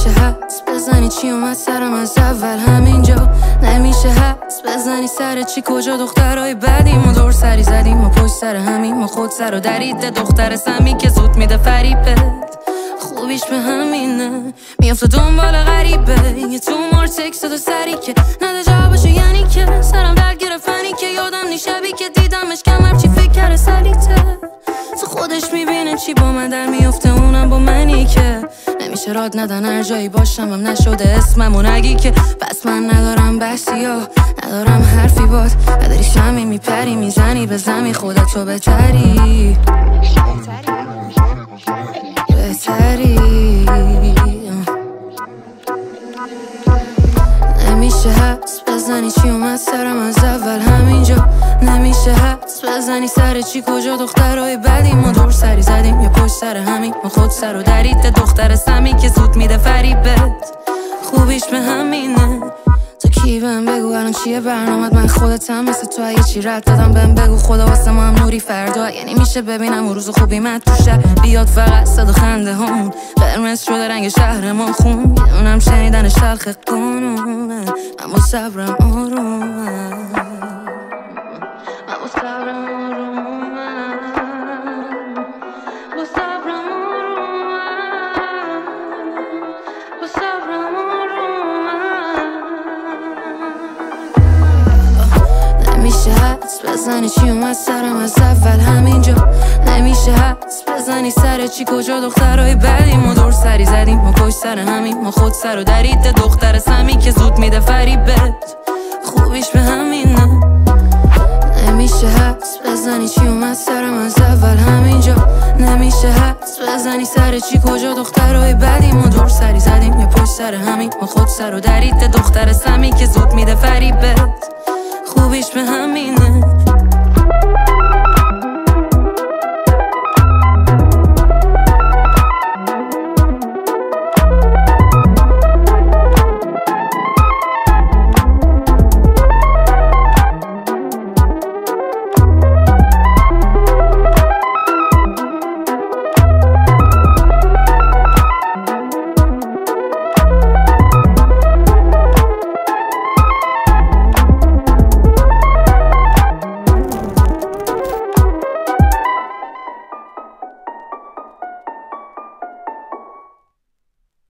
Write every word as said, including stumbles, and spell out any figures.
نمیشه حدس بزنی چی اومد سرم از اول همینجا. نمیشه حدس بزنی سر چی کجا دخترای بعدی ما دور سری زدیم ما پشت سر همین ما خود سر و دریده دختر سمی که زود میده فریبت خوبیش به همینه میافته دنبال غریبه یه تو مار تکست دو سری که نده جوابشو یعنی که سرم درد گرفنی که یادم نی شبی که دیدمش کمر چی فکر کرده سلیته تو خودش میبینه چی با من در میافته اونم با منی که نمیشه راد ندن هر جایی باشم هم نشده اسممو نگی که پس من ندارم بحثی ها ندارم حرفی باد نداری شمی میپری میزنی به زمی خودتو بهتری بهتری نمیشه حدس بزنی چی اومد سرم از اول همینجا. نمیشه حدس بزنی سر چی کجا دخترای بعدی ما دور سری زدیم یا پشت سر همین ما خود سر و دریده دختر سمی که زود میده فریبت خوبیش به همینه تو کی بهم بگو الان چیه برنامت من خودتم مثل تو اگه چی رد دادم بهم بگو خدا واسه ما هم نوری فردا یعنی میشه ببینم اون روز خوبی من تو شهر بیاد فقط صد و خنده همون قرمز شده رنگ شهر ما خون میدونم شنیدن شلخ قانونه اما صبرم آرومه اما صبرم آرومه با صبرم آرومه با صبرم آرومه نمیشه حدس بزنی چی اومد سرم از اول همینجا. نمیشه حدس بزنی سر چی کجا دخترای بعدی ما دور سری زدیم ما پشت سر همین ما خود سر و دریده دختر سمی که زود میده فریبت خوبیش به همینه نمیشه حدس بزنی چی اومد سرم از اول همینجا. نمیشه حدس بزنی سر چی کجا دخترای بعدی ما دور سری زدیم یا پشت سر همین ما خود سر و دریده دختر سمی که زود میده فریبت خوبیش به همینه